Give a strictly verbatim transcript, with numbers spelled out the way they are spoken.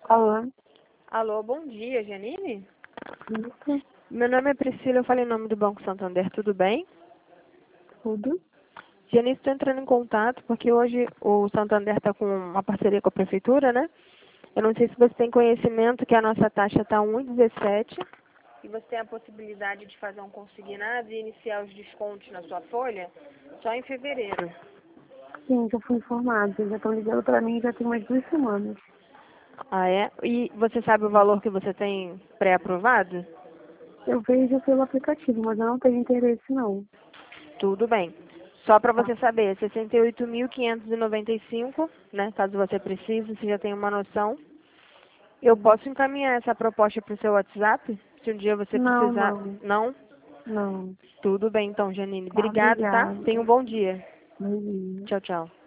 Alô? Alô, bom dia, Janine? Isso, Meu nome é Priscila, eu falei em nome do Banco Santander, tudo bem? tudo. Janine, estou entrando em contato porque hoje o Santander está com uma parceria com a Prefeitura, né? Eu não sei se você tem conhecimento que a nossa taxa está um vírgula dezessete e você tem a possibilidade de fazer um consignado e iniciar os descontos na sua folha só em fevereiro. Sim, já fui informada. Já estão ligando para mim já tem umas duas semanas. Ah, é? E você sabe o valor que você tem pré-aprovado? Eu vejo pelo aplicativo, mas eu não tenho interesse, não. Tudo bem. Só para Tá? você saber, sessenta e oito mil quinhentos e noventa e cinco, né? Caso você precise, você já tem uma noção. Eu posso encaminhar essa proposta para o seu WhatsApp? Se um dia você Não, precisar. não. Não? Não. Tudo bem então, Janine. Tá, Obrigado, tá? obrigada. Tenha um bom dia. Beijinho. Tchau, tchau.